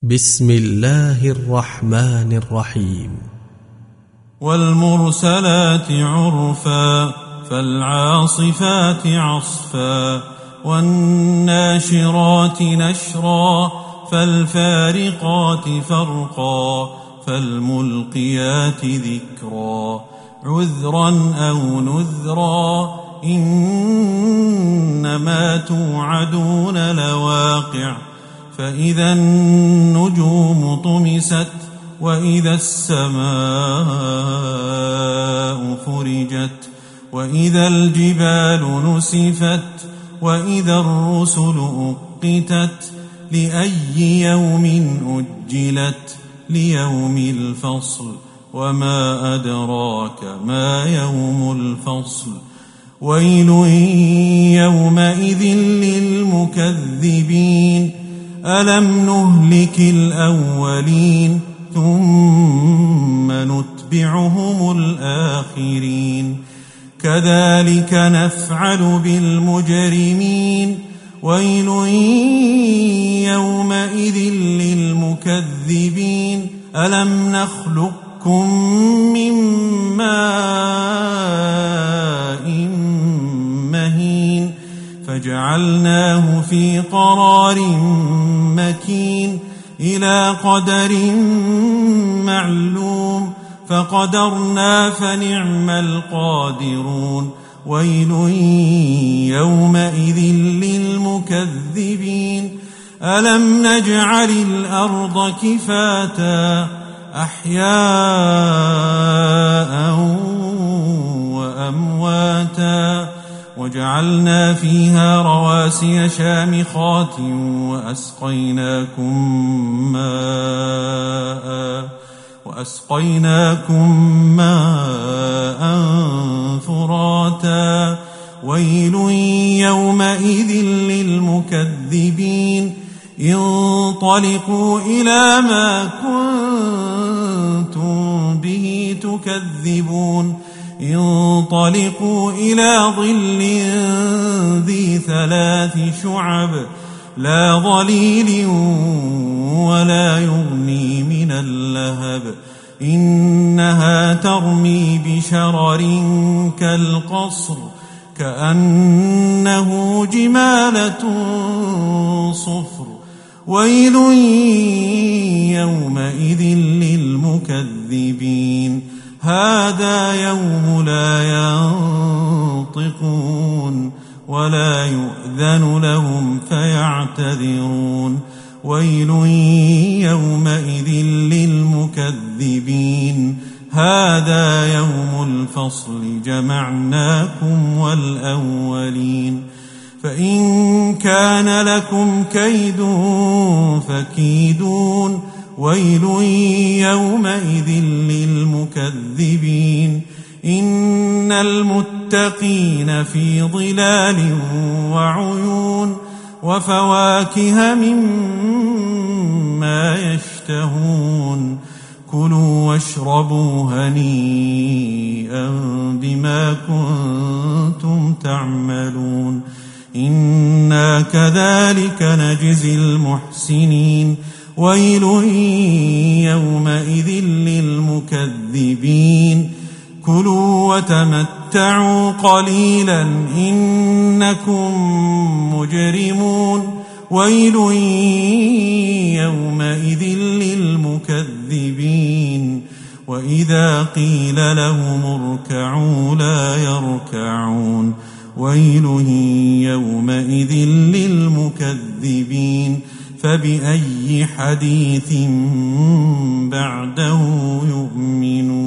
بسم الله الرحمن الرحيم. والمرسلات عرفا فالعاصفات عصفا والناشرات نشرا فالفارقات فرقا فالملقيات ذكرا عذرا أو نذرا إنما توعدون لواقع فإذا النجوم طمست وإذا السماء فرجت وإذا الجبال نسفت وإذا الرسل أقتت لأي يوم أجلت ليوم الفصل وما أدراك ما يوم الفصل ويل يومئذ للمكذبين ألم نهلك الأولين ثم نتبعهم الآخرين كذلك نفعل بالمجرمين ويل يومئذ للمكذبين ألم نخلقكم من ماء مهين فجعلناه في قرار مكين إلى قدر معلوم فقدرنا فنعم القادرون ويل يومئذ للمكذبين ألم نجعل الأرض كفاتا أحياء وأمواتا وجعلنا فيها رواسي شامخات وأسقيناكم ماء فراتا ويل يومئذ للمكذبين انطلقوا إلى ما كنتم به تكذبون انطلقوا إلى ظل ذي 3 شعب لا ظليل ولا يغني من اللهب إنها ترمي بشرر كالقصر كأنه جمالة صفر ويل يومئذ للمكذبين هذا يوم لا ينطقون ولا يؤذن لهم فيعتذرون ويل يومئذ للمكذبين هذا يوم الفصل جمعناكم والأولين فإن كان لكم كيد فكيدون ويل يومئذ للمكذبين إن المتقين في ظلال وعيون وفواكه مما يشتهون كلوا واشربوا هنيئا بما كنتم تعملون إنا كذلك نجزي المحسنين ويل يومئذ للمكذبين كلوا وتمتعوا قليلا إنكم مجرمون ويل يومئذ للمكذبين وإذا قيل لهم اركعوا لا يركعون ويل يومئذ للمكذبين فبأي حديث بعده يؤمنون